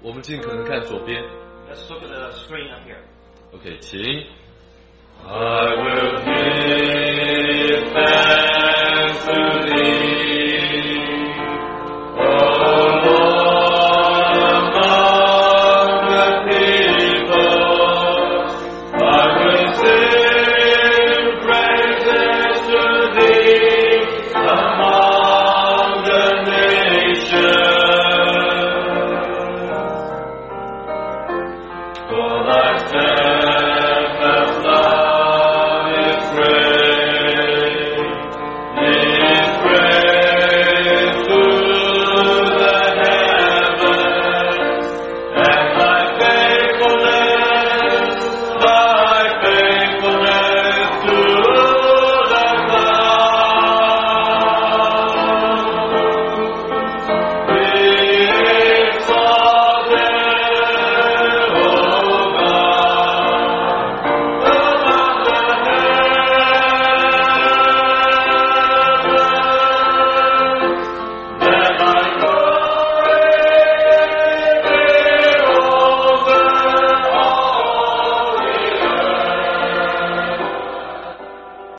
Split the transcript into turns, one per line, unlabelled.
我们尽可能看左边。
Let's look at the screen up here.
OK， 请。I will hear